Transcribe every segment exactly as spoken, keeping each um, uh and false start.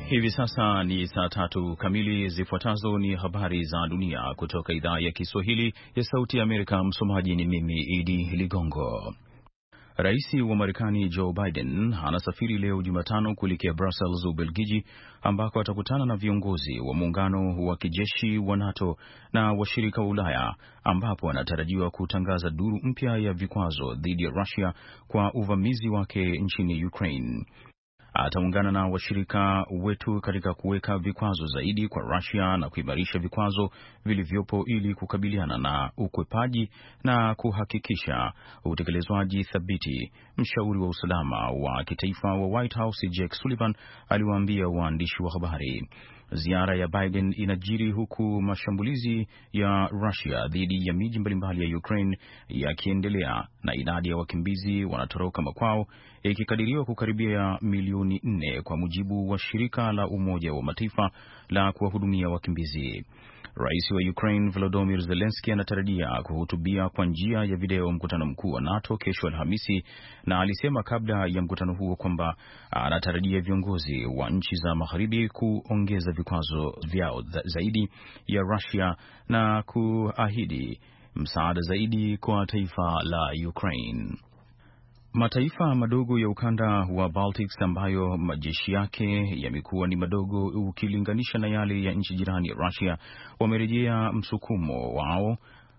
Hivi sasa ni saa tatu kamili. Zifuatazo ni habari za dunia kutoka idhaa ya Kiswahili ya Sauti ya Amerika. Msomaji ni mimi Idi Ligongo. Rais wa Marekani Joe Biden anasafiri leo Jumatano kuelekea Brussels, Ubelgiji, ambako atakutana na viongozi wa muungano wa kijeshi wa NATO na washirika wa Ulaya, ambapo anatarajiwa kutangaza duru mpya ya vikwazo dhidi ya Russia kwa uvamizi wake nchini Ukraine. Ataungana na washirika wetu katika kuweka vikwazo zaidi kwa Russia na kuimarisha vikwazo vilivyopo ili kukabiliana na ukwepaji na kuhakikisha utekelezwaji thabiti, mshauri wa usalama wa kitaifa wa White House Jake Sullivan aliwaambia waandishi wa habari. Ziara ya Biden inajiri huku mashambulizi ya Russia dhidi ya miji mbalimbali ya Ukraine yakiendelea na idadi ya wakimbizi wanatoroka makwao ikikadiriwa kukaribia milioni nne kwa mujibu wa shirika la Umoja wa Mataifa la kuwahudumia wakimbizi. Rais wa Ukraine Volodymyr Zelensky anatarajia kuhutubia kwa njia ya video mkutano mkuu wa NATO kesho Alhamisi, na alisema kabla ya mkutano huo kwamba anatarajia viongozi wa nchi za magharibi kuongeza vikwazo vyao zaidi ya Russia na kuahidi msaada zaidi kwa taifa la Ukraine. Mataifa madogo ya ukanda wa Baltics ambayo majeshi yake yamekuwa ni madogo ukilinganisha na yale ya nchi jirani ya Russia wamerejea msukumo wao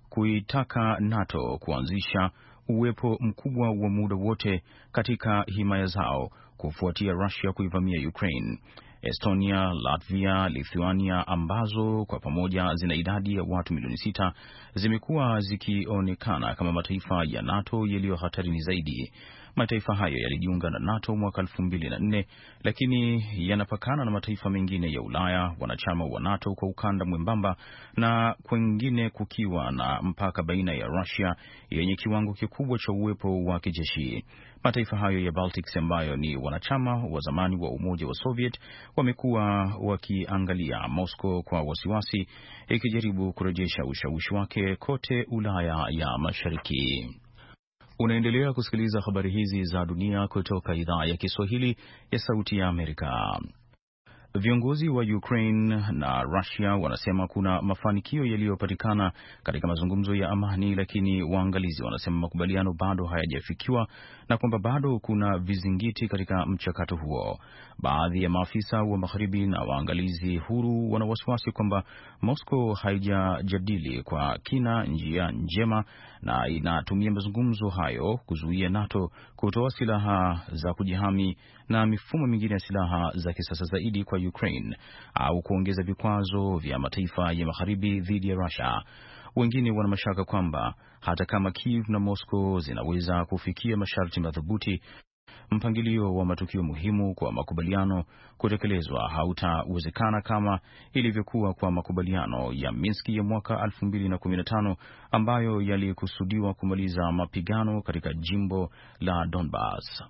kuitaka NATO kuanzisha uwepo mkubwa wa muda wote katika himaya zao kufuatia Russia kuivamia Ukraine. Estonia, Latvia, Lithuania ambazo kwa pamoja zina idadi ya watu milioni sita zimekuwa zikionekana kama mataifa ya NATO yaliyo hatarini zaidi. Mataifa hayo yalijiunga na NATO mwaka elfu mbili na nne, lakini yanapakana na mataifa mengine ya Ulaya wanachama wa NATO kwa ukanda mwembamba, na kwengine kukiwa na mpaka baina ya Russia yenye kiwango kikubwa cha uwepo wa kijeshi. Mataifa hayo ya Baltics ambayo ni wanachama wa zamani wa Umoja wa Soviet wamekuwa wakiangalia Moscow kwa wasiwasi, ikijaribu kurejesha ushawishi wake kote Ulaya ya Mashariki. Unaendelea kusikiliza habari hizi za dunia kutoka idhaa ya Kiswahili ya Sauti ya Amerika. Viongozi wa Ukraine na Russia wanasema kuna mafanikio yaliyopatikana katika mazungumzo ya amani, lakini waangalizi wanasema makubaliano bado hayajafikiwa na kwamba bado kuna vizingiti katika mchakato huo. Baadhi ya maafisa wa magharibi na waangalizi huru wana wasiwasi kwamba Moscow haijajadili kwa kina njia njema na inatumia mazungumzo hayo kuzuia NATO kutoa silaha za kujihami na mifumo mingine ya silaha za kisasa zaidi kwa Ukraine au kuongeza vikwazo vya mataifa ya magharibi dhidi ya Russia. Wengine wana mashaka kwamba hata kama Kiev na Moscow zinaweza kufikia masharti madhubuti, mpangilio wa matukio muhimu kwa makubaliano kutekelezwa hautawezekana kama ilivyokuwa kwa makubaliano ya Minsk ya mwaka elfu mbili na kumi na tano ambayo yalikusudiwa kumaliza mapigano katika jimbo la Donbas.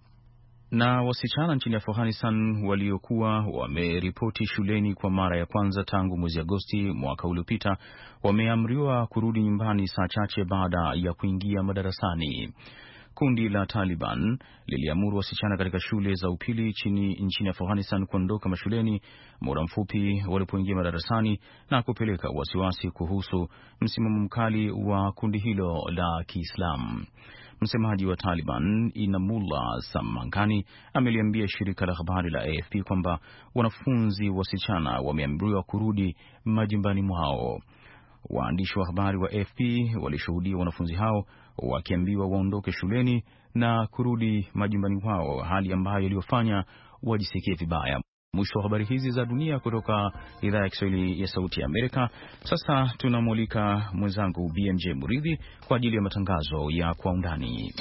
Na wasichana nchini Afghanistan waliokuwa wameripoti shuleni kwa mara ya kwanza tangu mwezi Agosti mwaka uliopita wameamriwa kurudi nyumbani saa chache baada ya kuingia madarasani. Kundi la Taliban liliamuru wasichana katika shule za upili chini nchini Afghanistan kuondoka mashuleni muda mfupi walipoingia madarasani na kupeleka wasiwasi kuhusu msimamo mkali wa kundi hilo la Kiislamu. Msemaji wa Taliban Inamullah Sammankani ameliambia shirika la habari la A F P kwamba wanafunzi wasichana wameamriwa kurudi majumbani mwao. Waandishi wa habari wa A F P walishuhudia wanafunzi hao wakiambiwa waondoke shuleni na kurudi majumbani mwao, hali ambayo iliyofanya wajisikie vibaya. Mwisho wa habari hizi za dunia kutoka idhaa ya Kiswahili ya Sauti ya Amerika. Sasa tunamulika mwenzangu B M J Muridhi kwa ajili ya matangazo ya Kwa Undani.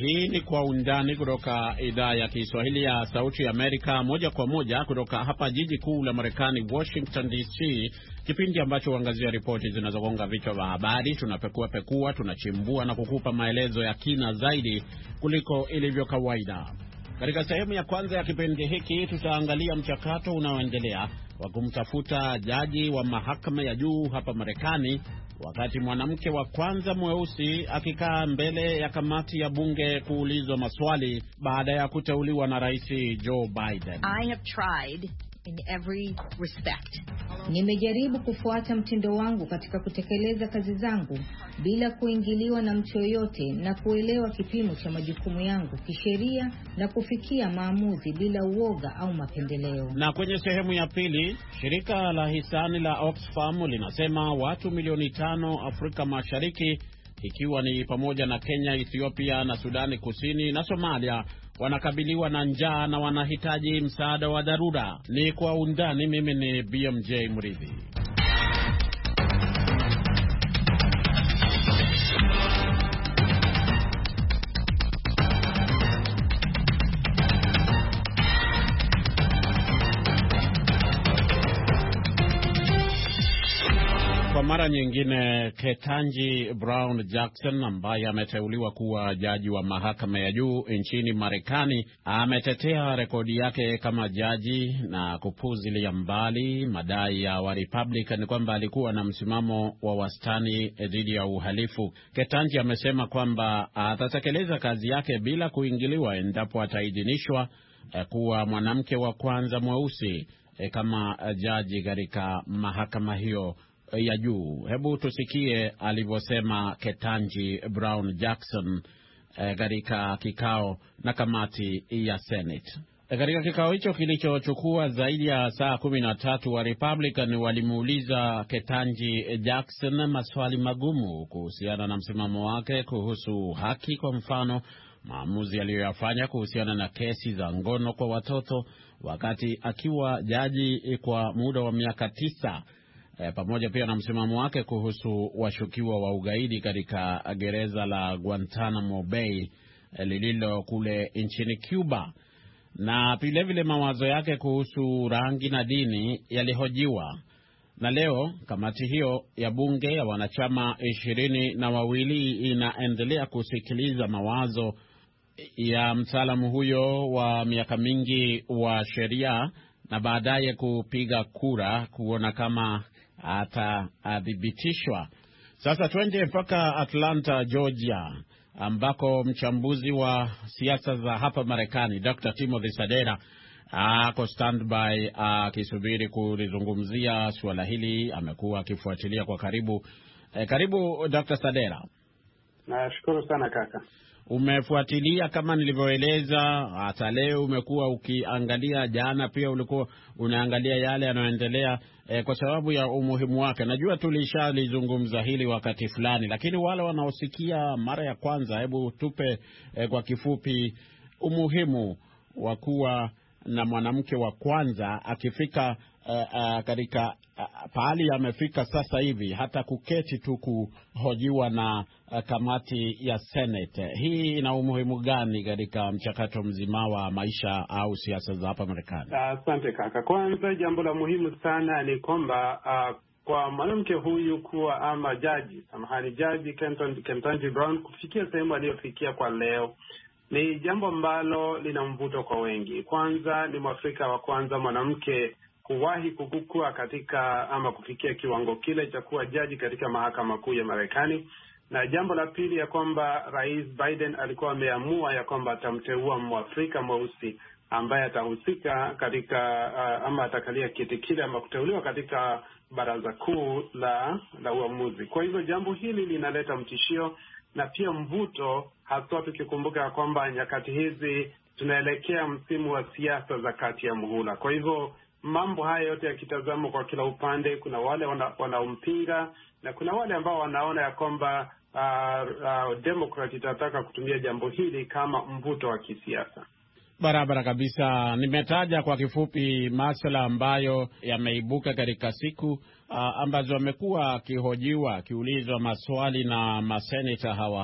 Hii ni Kwa Undani kutoka idhaa ya Kiswahili ya Sauti ya Amerika, moja kwa moja kutoka hapa jiji kuu la Marekani, Washington D C, kipindi ambacho huangazia ripoti zinazogonga vichwa vya habari. Tunapekua pekua, tunachimbua na kukupa maelezo ya kina zaidi kuliko ilivyo kawaida. Katika sehemu ya kwanza ya kipindi hiki tutaangalia mchakato unaoendelea wa kumtafuta jaji wa mahakama ya juu hapa Marekani, wakati mwanamke wa kwanza mweusi akikaa mbele ya kamati ya bunge kuulizwa maswali baada ya kuteuliwa na Rais Joe Biden. I have tried in every respect. Nimejaribu kufuata mtindo wangu katika kutekeleza kazi zangu bila kuingiliwa na mtu yoyote, na kuelewa kipimo cha majukumu yangu kisheria na kufikia maamuzi bila uoga au mapendeleo. Na kwenye sehemu ya pili, shirika la hisani la Oxfam linasema watu milioni tano Afrika Mashariki, ikiwa ni pamoja na Kenya, Ethiopia na Sudani Kusini na Somalia, wanakabiliwa na njaa na wanahitaji msaada wa dharura. Ni Kwa Undani. Mimi ni B M J Mridhi. Kwa mara nyingine, Ketanji Brown Jackson ambaye ameteuliwa kuwa jaji wa mahakama ya juu nchini Marekani ametetea rekodi yake kama jaji na kupuzilia mbali madai ya wa Republican kwamba alikuwa na msimamo wa wastani dhidi ya uhalifu. Ketanji amesema kwamba atatekeleza kazi yake bila kuingiliwa endapo ataidhinishwa kuwa mwanamke wa kwanza mweusi kama jaji katika mahakama hiyo ya juu. Hebu tusikie alivyosema Ketanji Brown Jackson katika eh, kikao na kamati ya Senate. Katika kikao hicho kilichochukua zaidi ya saa kumi na tatu, wa Republican walimuuliza Ketanji Jackson maswali magumu kuhusiana na msimamo wake kuhusu haki, kwa mfano maamuzi aliyoyafanya kuhusiana na kesi za ngono kwa watoto wakati akiwa jaji kwa muda wa miaka tisa. E, pamoja pia na msimamo wake kuhusu washukiwa wa ugaidi katika gereza la Guantanamo Bay e, lililo kule nchini Cuba. Na vile vile mawazo yake kuhusu rangi na dini yalihojiwa. Na leo kamati hiyo ya bunge ya wanachama ishirini na wawili inaendelea kusikiliza mawazo ya mtaalamu huyo wa miaka mingi wa sheria na baadaye kupiga kura kuona kama atathibitishwa. Sasa twende mpaka Atlanta, Georgia, ambako mchambuzi wa siasa za hapa Marekani Doctor Timothy Sadera ako standby akisubiri kulizungumzia suala hili. Amekuwa akifuatilia kwa karibu. E, karibu Doctor Sadera. Nashukuru sana kaka. Umefuatilia kama nilivyoeleza, hata leo umekuwa ukiangalia, jana pia ulikuwa unaangalia yale yanayoendelea eh, kwa sababu ya umuhimu wake. Najua tulishalizungumza hili wakati fulani, lakini wale wanaosikia mara ya kwanza, hebu tupe eh, kwa kifupi umuhimu wa kuwa na mwanamke wa kwanza akifika uh, uh, katika uh, pahali amefika sasa hivi, hata kuketi tu kuhojiwa na uh, kamati ya Senate. Hii ina umuhimu gani katika mchakato mzima wa maisha au siasa za hapa Marekani? Asante uh, kaka. Kwanza jambo la muhimu sana ni kwamba uh, kwa mwanamke huyu kuwa ama jaji, samahani, jaji Ketanji Brown kufikia sehemu aliyofikia kwa leo ni jambo ambalo lina mvuto kwa wengi. Kwanza ni Mwafrika wa kwanza mwanamke kuwahi kukua katika ama kufikia kiwango kile cha kuwa jaji katika mahakama kuu ya Marekani. Na jambo la pili ya kwamba Rais Biden alikuwa ameamua ya kwamba atamteua Mwafrika mweusi ambaye atahusika katika uh, ama atakalia kiti kile ama kuteuliwa katika baraza kuu la la uamuzi. Kwa hivyo jambo hili linaleta mtishio na pia mvuto, hasa tukikumbuka kwamba nyakati hizi tunaelekea msimu wa siasa za kati ya muhula. Kwa hivyo mambo haya yote yakitazamwa kwa kila upande, kuna wale wanaompinga wana na kuna wale ambao wanaona ya kwamba uh, uh, Democrat itataka kutumia jambo hili kama mvuto wa kisiasa. Barabara kabisa. Nimetaja kwa kifupi masuala ambayo yameibuka katika siku uh, ambazo amekuwa akihojiwa, akiulizwa maswali na maseneta hawa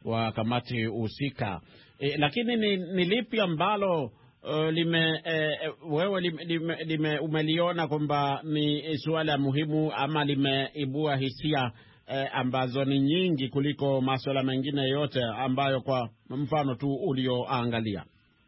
wa kamati husika. E, lakini ni, ni lipi ambalo Uh, lime eh, wewe lime, lime, lime umeliona kwamba ni suala muhimu ama limeibua hisia eh, ambazo ni nyingi kuliko masuala mengine yote ambayo kwa mfano tu ulioangalia?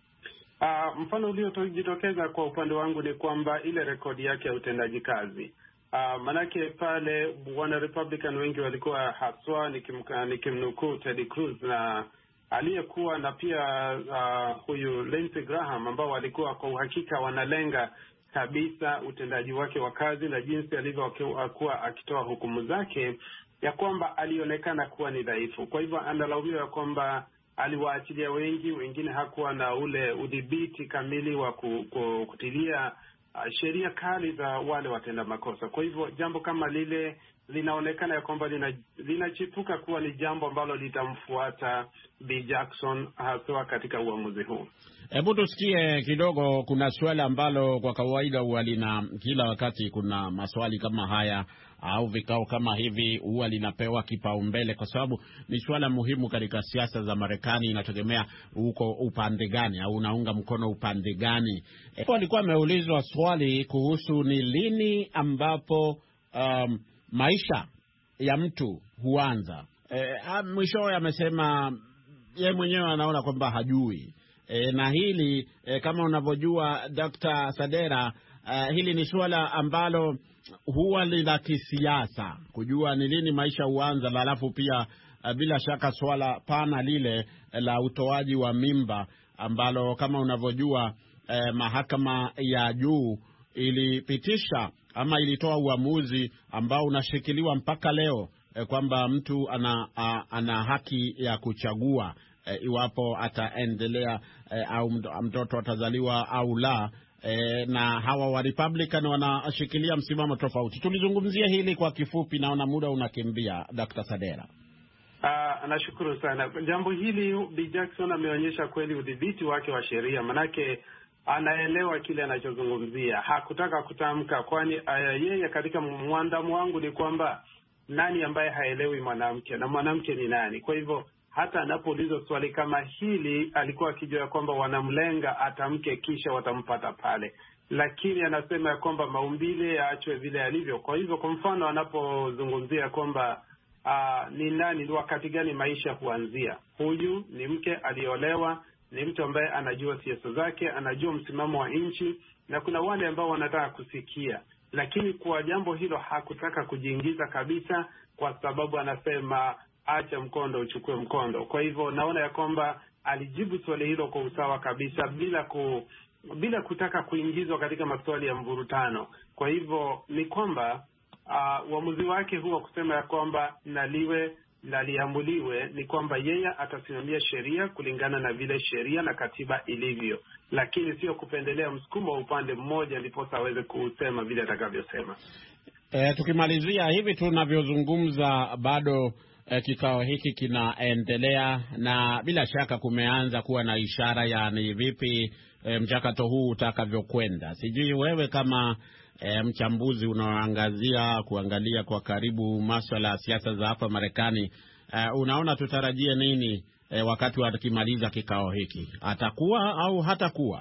Uh, mfano uliojitokeza kwa upande wangu ni kwamba ile rekodi yake ya utendaji kazi. Uh, manake pale wana Republican wengi walikuwa haswa nikimnukuu Ted Cruz na aliyekuwa na pia uh, huyu Lindsey Graham ambao walikuwa kwa uhakika wanalenga kabisa utendaji wake wa kazi na jinsi alivyokuwa akitoa hukumu zake, ya kwamba alionekana kuwa ni dhaifu. Kwa hivyo analaumiwa ya kwamba aliwaachilia wengi, wengine hakuwa na ule udhibiti kamili wa kutilia uh, sheria kali za wale watenda makosa. Kwa hivyo jambo kama lile linaonekana ya kwamba linachipuka lina kuwa ni jambo ambalo litamfuata B. Jackson haswa katika uamuzi huu. Hebu tusikie kidogo. Kuna swali ambalo kwa kawaida huwa lina, kila wakati kuna maswali kama haya au vikao kama hivi huwa linapewa kipaumbele kwa sababu ni swala muhimu katika siasa za Marekani. Inategemea uko upande gani au unaunga mkono upande gani. Hapo alikuwa ameulizwa swali kuhusu ni lini ambapo um, maisha ya mtu huanza. E, mwishowe amesema yeye mwenyewe anaona kwamba hajui. E, na hili e, kama unavyojua Doctor Sadera, e, hili ni suala ambalo huwa ni la kisiasa, kujua ni lini maisha huanza, na alafu pia e, bila shaka swala pana lile e, la utoaji wa mimba ambalo kama unavyojua e, mahakama ya juu ilipitisha ama ilitoa uamuzi ambao unashikiliwa mpaka leo e, kwamba mtu ana, a, ana haki ya kuchagua e, iwapo ataendelea e, au mtoto atazaliwa au la. E, na hawa wa Republican wanashikilia msimamo tofauti. Tulizungumzia hili kwa kifupi, naona muda unakimbia. Doctor Sadera. Uh, nashukuru sana. Jambo hili B. Jackson ameonyesha kweli udhibiti wake wa sheria, manake anaelewa kile anachozungumzia. Hakutaka kutamka, kwani uh, yeye katika mwandamo wangu ni kwamba nani ambaye haelewi mwanamke na mwanamke ni nani. Kwa hivyo hata anapoulizwa swali kama hili alikuwa akijua kwamba wanamlenga atamke kisha watampata pale, lakini anasema ya kwamba maumbile yaachwe vile yalivyo. Kwa hivyo kwa mfano anapozungumzia kwamba uh, ni nani, ni wakati gani maisha huanzia, huyu ni mke aliolewa, ni mtu ambaye anajua siasa zake, anajua msimamo wa nchi, na kuna wale ambao wanataka kusikia, lakini kwa jambo hilo hakutaka kujiingiza kabisa, kwa sababu anasema acha mkondo uchukue mkondo. Kwa hivyo naona ya kwamba alijibu swali hilo kwa usawa kabisa, bila ku, bila kutaka kuingizwa katika maswali ya mvurutano. Kwa hivyo ni kwamba uh, uamuzi wake huwa kusema ya kwamba naliwe na liamuliwe, ni kwamba yeye atasimamia sheria kulingana na vile sheria na katiba ilivyo, lakini sio kupendelea msukumo wa upande mmoja ndipo aweze kusema vile atakavyosema. E, tukimalizia hivi tunavyozungumza bado e, kikao hiki kinaendelea na bila shaka kumeanza kuwa na ishara ya ni vipi e, mchakato huu utakavyokwenda. Sijui wewe kama E, mchambuzi unaoangazia kuangalia kwa karibu masuala ya siasa za hapa Marekani, e, unaona tutarajie nini e, wakati wakimaliza kikao hiki? Atakuwa au hatakuwa?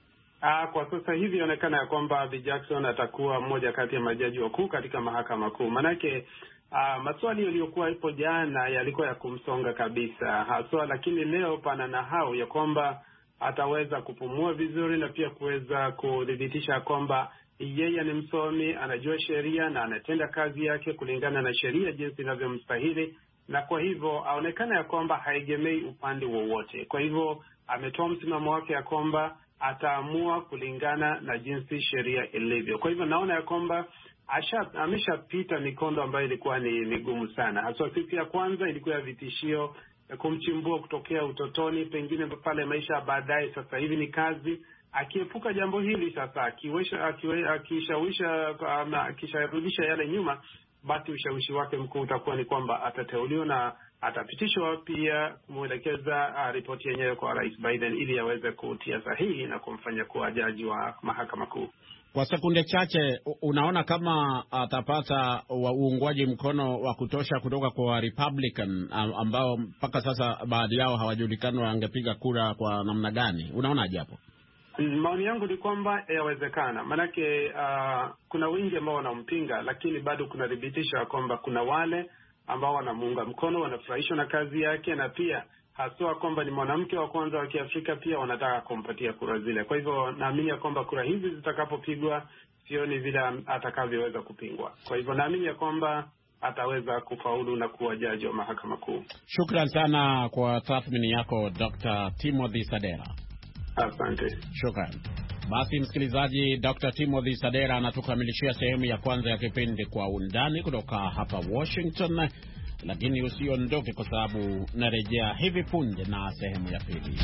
Ah, kwa sasa hivi inaonekana ya kwamba B. Jackson atakuwa mmoja kati ya majaji wakuu katika mahakama kuu. Manake ah, maswali yaliyokuwa ipo jana yalikuwa ya kumsonga kabisa haswa, lakini leo pana na hao ya kwamba ataweza kupumua vizuri na pia kuweza kudhibitisha kwamba yeye ni msomi, anajua sheria na anatenda kazi yake kulingana na sheria jinsi inavyomstahili, na kwa hivyo aonekana ya kwamba haegemei upande wowote. Kwa hivyo ametoa msimamo wake ya kwamba ataamua kulingana na jinsi sheria ilivyo. Kwa hivyo naona ya kwamba ameshapita mikondo ambayo ilikuwa ni migumu sana. Hasa siku ya kwanza ilikuwa ya vitishio, kumchimbua kutokea utotoni, pengine pale maisha baadaye. Sasa hivi ni kazi. Akiepuka jambo hili sasa, akiwesha akishawisha akisharudisha yale nyuma, basi ushawishi wake mkuu utakuwa ni kwamba atateuliwa na atapitishwa pia kumwelekeza uh, ripoti yenyewe kwa Rais Biden ili aweze kutia sahihi na kumfanya kuwa jaji wa mahakama kuu. Kwa sekunde chache, unaona kama atapata uungwaji mkono wa kutosha kutoka kwa Republican ambao mpaka sasa baadhi yao hawajulikani wangepiga kura kwa namna gani? Unaonaje hapo? Maoni yangu ni kwamba yawezekana, manake uh, kuna wengi ambao wanampinga, lakini bado kuna thibitisho ya kwamba kuna wale ambao wanamuunga mkono, wanafurahishwa na kazi yake, na pia haswa kwamba ni mwanamke wa kwanza wa Kiafrika, pia wanataka kumpatia kura zile. Kwa hivyo naamini ya kwamba kura hizi zitakapopigwa, sioni vile atakavyoweza kupingwa. Kwa hivyo naamini ya kwamba ataweza kufaulu na kuwa jaji wa mahakama kuu. Shukran sana kwa tathmini yako Doctor Timothy Sadera. Asante. Shukran. Basi msikilizaji, Doctor Timothy Sadera anatukamilishia sehemu ya kwanza ya kipindi Kwa Undani kutoka hapa Washington, lakini usiondoke kwa sababu narejea hivi punde na sehemu ya pili.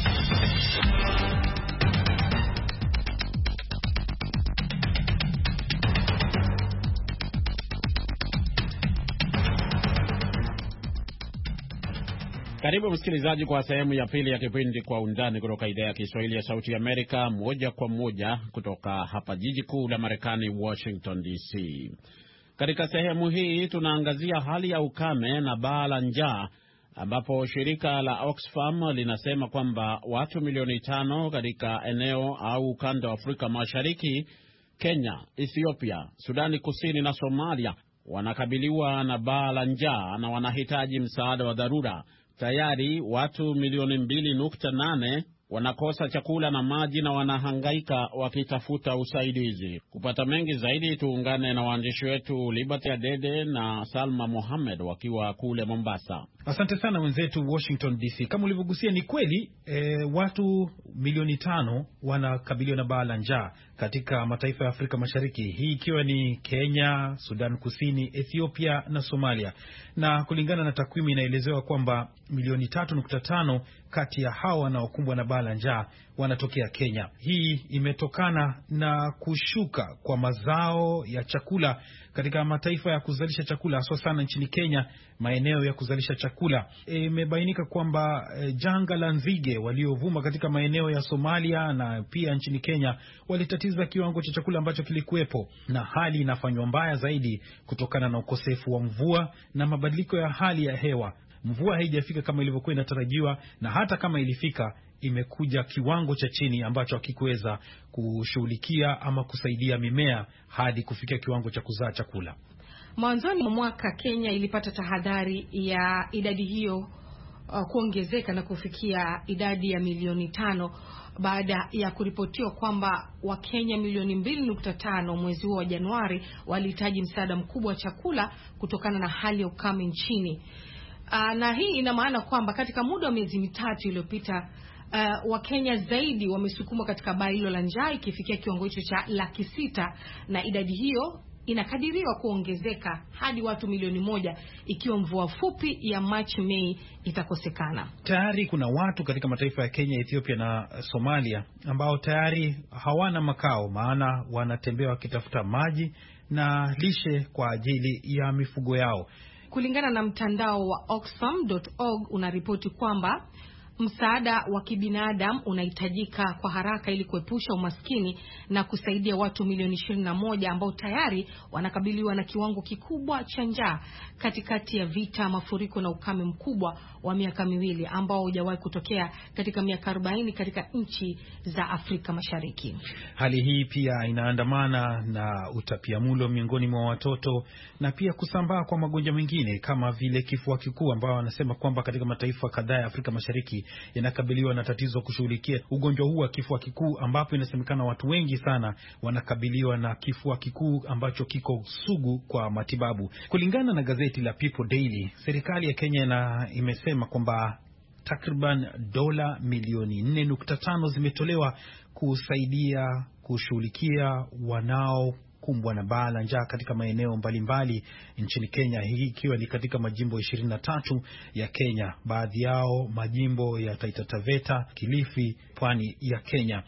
Karibu msikilizaji kwa sehemu ya pili ya kipindi Kwa Undani kutoka idhaa ya Kiswahili ya Sauti ya Amerika, moja kwa moja kutoka hapa jiji kuu la Marekani, Washington D C. Katika sehemu hii tunaangazia hali ya ukame na baa la njaa, ambapo shirika la Oxfam linasema kwamba watu milioni tano katika eneo au ukanda wa Afrika Mashariki, Kenya, Ethiopia, Sudani Kusini na Somalia wanakabiliwa na baa la njaa na wanahitaji msaada wa dharura. Tayari watu milioni mbili nukta nane wanakosa chakula na maji na wanahangaika wakitafuta usaidizi. Kupata mengi zaidi, tuungane na waandishi wetu Liberty Adede na Salma Mohamed wakiwa kule Mombasa. Asante sana wenzetu Washington D C. Kama ulivyogusia, ni kweli e, watu milioni tano wanakabiliwa na baa la njaa katika mataifa ya Afrika Mashariki, hii ikiwa ni Kenya, Sudan Kusini, Ethiopia na Somalia. Na kulingana na takwimu inaelezewa kwamba milioni tatu nukta tano kati ya hawa wanaokumbwa na baa la njaa wanatokea Kenya. Hii imetokana na kushuka kwa mazao ya chakula katika mataifa ya kuzalisha chakula, hasa sana nchini Kenya, maeneo ya kuzalisha chakula. Imebainika e, kwamba e, janga la nzige waliovuma katika maeneo ya Somalia na pia nchini Kenya walitatiza kiwango cha chakula ambacho kilikuwepo, na hali inafanywa mbaya zaidi kutokana na ukosefu wa mvua na mabadiliko ya hali ya hewa. Mvua haijafika kama ilivyokuwa inatarajiwa, na hata kama ilifika imekuja kiwango cha chini ambacho hakikuweza kushughulikia ama kusaidia mimea hadi kufikia kiwango cha kuzaa chakula. Mwanzoni mwa mwaka Kenya ilipata tahadhari ya idadi hiyo uh, kuongezeka na kufikia idadi ya milioni tano baada ya kuripotiwa kwamba Wakenya milioni mbili nukta tano mwezi wa Januari walihitaji msaada mkubwa wa chakula kutokana na hali ya ukame nchini. Uh, na hii ina maana kwamba katika muda wa miezi mitatu iliyopita Uh, Wakenya zaidi wamesukumwa katika baa hilo la njaa, ikifikia kiwango hicho cha laki sita, na idadi hiyo inakadiriwa kuongezeka hadi watu milioni moja ikiwa mvua fupi ya Machi Mei itakosekana. Tayari kuna watu katika mataifa ya Kenya, Ethiopia na Somalia ambao tayari hawana makao, maana wanatembea wakitafuta maji na lishe kwa ajili ya mifugo yao. Kulingana na mtandao wa oxfam dot org unaripoti kwamba msaada wa kibinadamu unahitajika kwa haraka ili kuepusha umaskini na kusaidia watu milioni ishirini na moja ambao tayari wanakabiliwa na kiwango kikubwa cha njaa katikati ya vita, mafuriko na ukame mkubwa wa miaka miwili ambao hujawahi kutokea katika miaka arobaini katika nchi za Afrika Mashariki. Hali hii pia inaandamana na utapiamlo miongoni mwa watoto na pia kusambaa kwa magonjwa mengine kama vile kifua kikuu, ambao wanasema kwamba katika mataifa kadhaa ya Afrika Mashariki yanakabiliwa na tatizo kushughulikia ugonjwa huu wa kifua kikuu, ambapo inasemekana watu wengi sana wanakabiliwa na kifua kikuu ambacho kiko sugu kwa matibabu. Kulingana na gazeti la People Daily, serikali ya Kenya na imesema kwamba takriban dola milioni nne nukta tano zimetolewa kusaidia kushughulikia wanao kumbwa na baa la njaa katika maeneo mbalimbali nchini Kenya, hii ikiwa ni katika majimbo ishirini na tatu ya Kenya, baadhi yao majimbo ya Taita Taveta, Kilifi, pwani ya Kenya.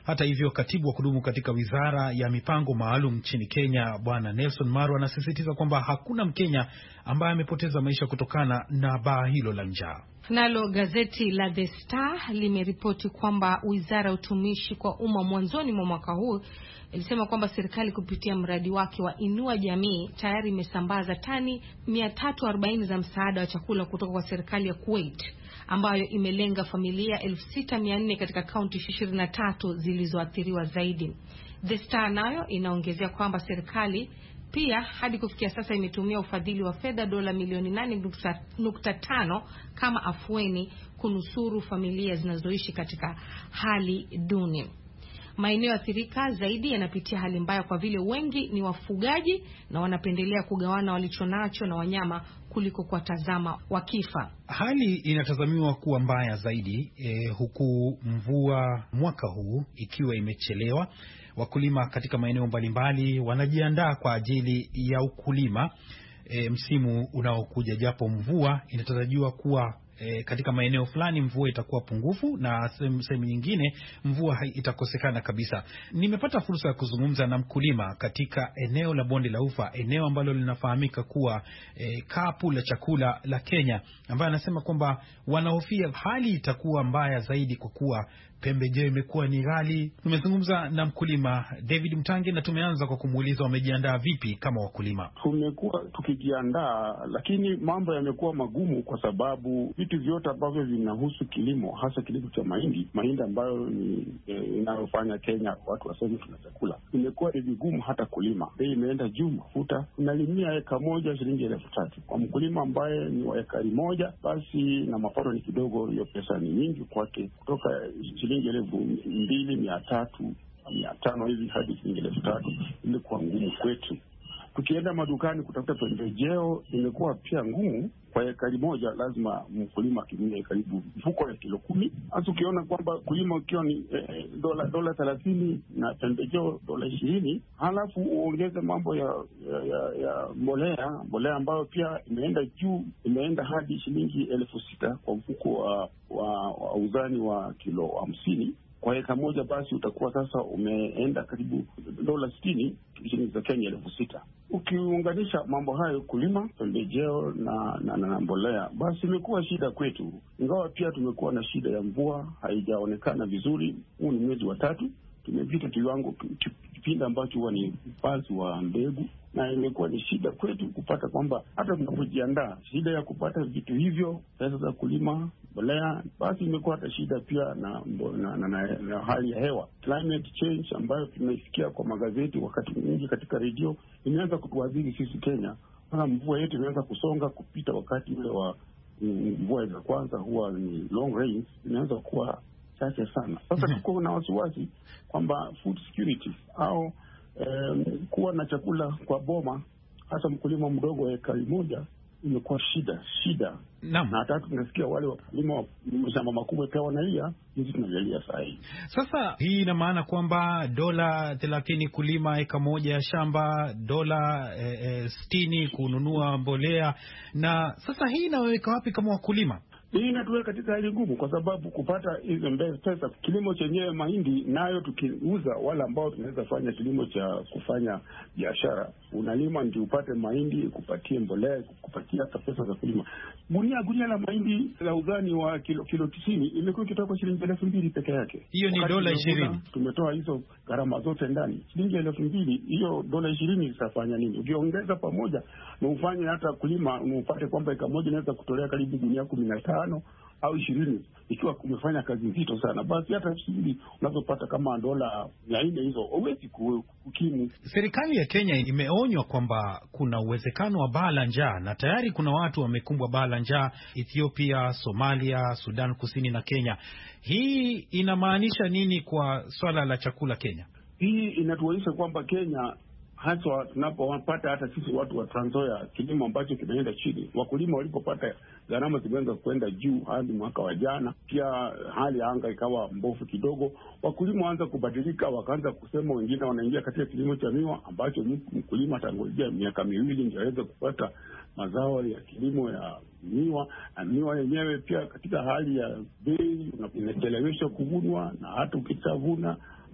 Hata hivyo, katibu wa kudumu katika wizara ya mipango maalum nchini Kenya, Bwana Nelson Marwa, anasisitiza kwamba hakuna Mkenya ambaye amepoteza maisha kutokana na baa hilo la njaa. Nalo gazeti la The Star limeripoti kwamba wizara ya utumishi kwa umma mwanzoni mwa mwaka huu ilisema kwamba serikali kupitia mradi wake wa Inua Jamii tayari imesambaza tani mia tatu arobaini za msaada wa chakula kutoka kwa serikali ya Kuwait, ambayo imelenga familia elfu sita mia nne katika kaunti ishirini na tatu zilizoathiriwa zaidi. The Star nayo inaongezea kwamba serikali pia hadi kufikia sasa imetumia ufadhili wa fedha dola milioni nane nukta tano kama afueni kunusuru familia zinazoishi katika hali duni. Maeneo athirika zaidi yanapitia hali mbaya kwa vile wengi ni wafugaji na wanapendelea kugawana walichonacho na wanyama kuliko kuwatazama wakifa. Hali inatazamiwa kuwa mbaya zaidi eh, huku mvua mwaka huu ikiwa imechelewa. Wakulima katika maeneo mbalimbali wanajiandaa kwa ajili ya ukulima e, msimu unaokuja, japo mvua inatarajiwa kuwa e, katika maeneo fulani mvua itakuwa pungufu na sehemu nyingine mvua itakosekana kabisa. Nimepata fursa ya kuzungumza na mkulima katika eneo la Bonde la Ufa, eneo ambalo linafahamika kuwa e, kapu la chakula la Kenya, ambaye anasema kwamba wanahofia hali itakuwa mbaya zaidi kwa kuwa pembejeo imekuwa ni ghali. Tumezungumza na mkulima David Mtange na tumeanza kwa kumuuliza wamejiandaa vipi kama wakulima. Tumekuwa tukijiandaa, lakini mambo yamekuwa magumu kwa sababu vitu vyote ambavyo vinahusu kilimo, hasa kilimo cha mahindi, mahindi ambayo ni e, inayofanya Kenya watu waseme tuna chakula, imekuwa ni vigumu hata kulima. Bei imeenda juu. Mafuta unalimia eka moja shilingi elfu tatu kwa mkulima ambaye ni wa ekari moja, basi na mapato ni kidogo, hiyo pesa ni nyingi kwake, kutoka shilingi elfu mbili mia tatu mia tano hivi hadi shilingi elfu tatu. Imekuwa ngumu kwetu. Tukienda madukani kutafuta pembejeo imekuwa pia ngumu. Kwa ekari moja lazima mkulima atumie karibu mfuko ya kilo kumi. Hasa ukiona kwamba kulima ukiwa ni eh, dola dola thelathini na pembejeo dola ishirini, halafu uongeze mambo ya ya, ya, ya mbolea mbolea ambayo pia imeenda juu, imeenda hadi shilingi elfu sita kwa mfuko wa, wa, wa uzani wa kilo hamsini. Kwa eka moja basi utakuwa sasa umeenda karibu dola sitini, shilingi za Kenya elfu sita. Ukiunganisha mambo hayo, kulima, pembejeo na, na, na mbolea, basi imekuwa shida kwetu. Ingawa pia tumekuwa na shida ya mvua, haijaonekana vizuri. Huu ni mwezi wa tatu, tumepita kiwango kipindi ambacho huwa ni upazi wa mbegu, na imekuwa ni shida kwetu kupata kwamba hata tunapojiandaa, shida ya kupata vitu hivyo, pesa za kulima, mbolea, basi imekuwa hata shida pia na, na, na, na, na hali ya hewa, climate change ambayo tumesikia kwa magazeti wakati mwingi katika redio, imeanza kutuadhiri sisi Kenya. Mpaka mvua yetu imeanza kusonga kupita wakati ule wa mvua za kwanza, huwa ni long rains, imeanza kuwa chache sana. Sasa mm-hmm. tuko na wasiwasi kwamba food security au um, kuwa na chakula kwa boma, hasa mkulima mdogo wa ekari moja, imekuwa shida shida. Naam. Na hata tunasikia wale wakulima wa mashamba makubwa pia wanalia, hizi tunajalia saa hii. Sasa hii ina maana kwamba dola thelathini kulima eka moja ya shamba, dola e, e, sitini kununua mbolea, na sasa hii inaweka wapi kama wakulima? Hii inatuweka katika hali ngumu kwa sababu kupata hizo pesa, kilimo chenyewe mahindi nayo tukiuza, wale ambao tunaweza fanya kilimo cha kufanya biashara, unalima ndio upate mahindi, kupatie mbolea, kupatia hata pesa za kulima. Gunia gunia la mahindi la uzani wa kilo kilo tisini imekuwa ikitoka shilingi elfu mbili peke yake. Hiyo ni dola ishirini. Tumetoa hizo gharama zote ndani. Shilingi elfu mbili, hiyo dola ishirini zitafanya nini? Ukiongeza pamoja na ufanye hata kulima, upate kwamba eka moja inaweza kutolea karibu gunia kumi na tano au ishirini, ikiwa umefanya kazi nzito sana, basi hata shilingi unazopata kama dola mia nne hizo huwezi kukimu. Serikali ya Kenya imeonywa kwamba kuna uwezekano wa baa la njaa, na tayari kuna watu wamekumbwa baa la njaa Ethiopia, Somalia, Sudan Kusini na Kenya. Hii inamaanisha nini kwa swala la chakula Kenya? Hii inatuonyesha kwamba Kenya, hasa tunapopata hata sisi watu wa Trans Nzoia, kilimo ambacho kimeenda chini. Wakulima walipopata gharama zimeanza kwenda juu hadi mwaka wa jana, pia hali ya anga ikawa mbovu kidogo. Wakulima waanza kubadilika, wakaanza kusema wengine wanaingia katika kilimo cha miwa ambacho mkulima atangojea miaka miwili ndio aweze kupata mazao ya kilimo ya miwa. Na miwa yenyewe pia katika hali ya bei inacheleweshwa kuvunwa, na hata ukitavuna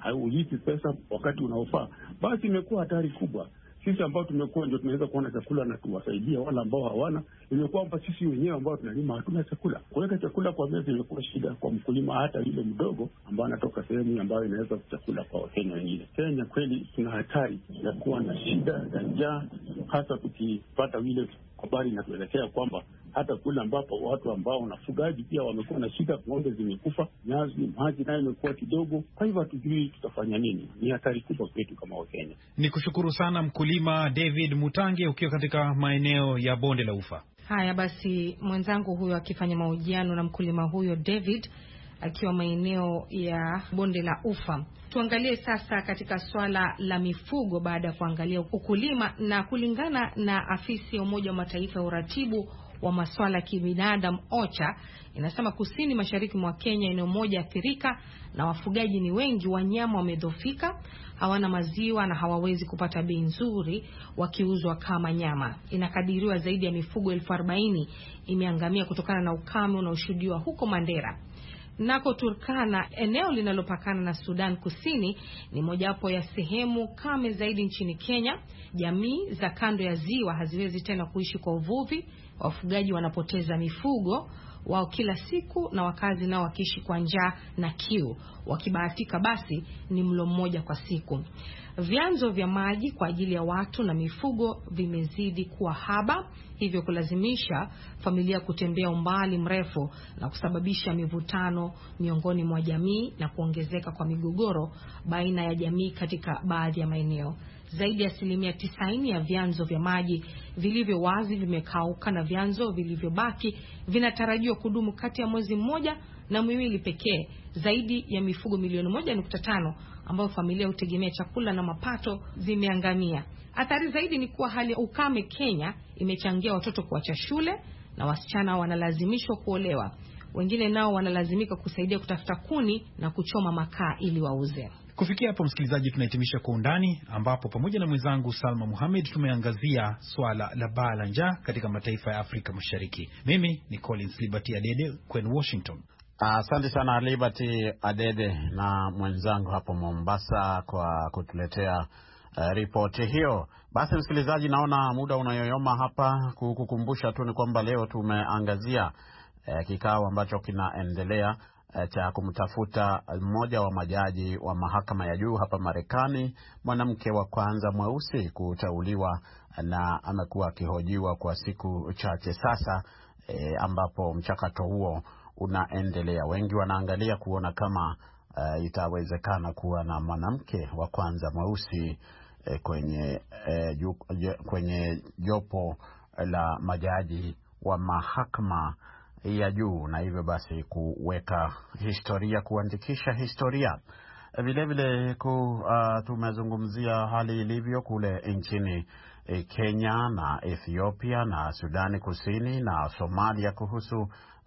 haulipi pesa wakati unaofaa, basi imekuwa hatari kubwa. Sisi ambao tumekuwa ndio tunaweza kuona chakula na tuwasaidia wala ambao hawana, imekuwa kwamba sisi wenyewe ambao tunalima hatuna chakula. Kuweka chakula kwa meza imekuwa shida kwa mkulima, hata yule mdogo ambao anatoka sehemu ambayo inaweza kuchakula kwa Wakenya wengine. Kenya kweli tuna hatari ya kuwa na shida ya njaa, hasa tukipata vile habari inatuelekea kwamba hata kule ambapo watu ambao wanafugaji pia wamekuwa na shida, ng'ombe zimekufa, nyazi, maji nayo imekuwa kidogo. Kwa hivyo hatujui tutafanya nini. Ni hatari kubwa kwetu kama Wakenya. Ni kushukuru sana mkulima David Mutange ukiwa katika maeneo ya Bonde la Ufa. Haya basi, mwenzangu huyo akifanya mahojiano na mkulima huyo David akiwa maeneo ya Bonde la Ufa. Tuangalie sasa katika swala la mifugo baada ya kuangalia ukulima, na kulingana na afisi ya Umoja wa Mataifa ya uratibu wa masuala ya kibinadamu OCHA, inasema kusini mashariki mwa Kenya eneo moja athirika na wafugaji ni wengi, wanyama wamedhofika, hawana maziwa na hawawezi kupata bei nzuri wakiuzwa kama nyama. Inakadiriwa zaidi ya mifugo elfu arobaini imeangamia kutokana na ukame unaoshuhudiwa huko Mandera. Nako Turkana, eneo linalopakana na Sudan Kusini, ni mojawapo ya sehemu kame zaidi nchini Kenya. Jamii za kando ya ziwa haziwezi tena kuishi kwa uvuvi, wafugaji wanapoteza mifugo wao kila siku, na wakazi nao wakiishi kwa njaa na kiu. Wakibahatika basi ni mlo mmoja kwa siku. Vyanzo vya maji kwa ajili ya watu na mifugo vimezidi kuwa haba, hivyo kulazimisha familia kutembea umbali mrefu na kusababisha mivutano miongoni mwa jamii na kuongezeka kwa migogoro baina ya jamii katika baadhi ya maeneo. Zaidi ya asilimia tisaini ya vyanzo vya maji vilivyo wazi vimekauka, na vyanzo vilivyobaki vinatarajiwa kudumu kati ya mwezi mmoja na miwili pekee. Zaidi ya mifugo milioni moja nukta tano ambayo familia hutegemea chakula na mapato zimeangamia. Athari zaidi ni kuwa hali ya ukame Kenya imechangia watoto kuacha shule na wasichana wanalazimishwa kuolewa. Wengine nao wanalazimika kusaidia kutafuta kuni na kuchoma makaa ili wauze. Kufikia hapo, msikilizaji, tunahitimisha Kwa Undani, ambapo pamoja na mwenzangu Salma Muhammad tumeangazia swala la baa la njaa katika mataifa ya Afrika Mashariki. Mimi ni Collins Liberty Adede kwenu Washington. Asante uh, sana Liberty Adede na mwenzangu hapo Mombasa kwa kutuletea uh, ripoti hiyo. Basi msikilizaji, naona muda unayoyoma hapa. Kukukumbusha tu ni kwamba leo tumeangazia uh, kikao ambacho kinaendelea uh, cha kumtafuta mmoja wa majaji wa mahakama ya juu hapa Marekani, mwanamke wa kwanza mweusi kuteuliwa, na amekuwa akihojiwa kwa siku chache sasa, uh, ambapo mchakato huo unaendelea. Wengi wanaangalia kuona kama uh, itawezekana kuwa na mwanamke wa kwanza mweusi eh, kwenye eh, ju, je, kwenye jopo la majaji wa mahakama ya juu, na hivyo basi kuweka historia, kuandikisha historia. Vile vile ku, uh, tumezungumzia hali ilivyo kule nchini eh, Kenya na Ethiopia na Sudani Kusini na Somalia kuhusu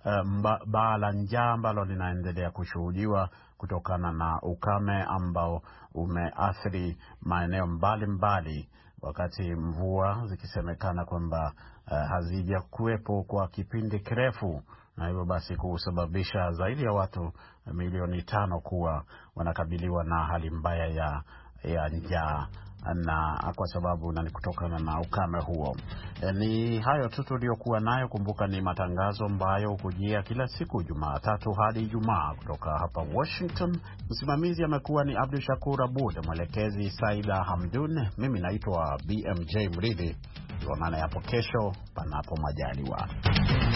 baa la njaa ambalo linaendelea kushuhudiwa kutokana na ukame ambao umeathiri maeneo mbalimbali, wakati mvua zikisemekana kwamba uh, hazija kuwepo kwa kipindi kirefu, na hivyo basi kusababisha zaidi ya watu milioni tano kuwa wanakabiliwa na hali mbaya ya, ya njaa, na kwa sababu na ni kutokana na ukame huo. E, ni hayo tu tuliokuwa nayo. Kumbuka ni matangazo ambayo hukujia kila siku Jumatatu hadi Ijumaa kutoka hapa Washington. Msimamizi amekuwa ni Abdul Shakur Abud, mwelekezi Saida Hamdun. Mimi naitwa B M J Mridhi. Tuonane hapo kesho panapo majaliwa.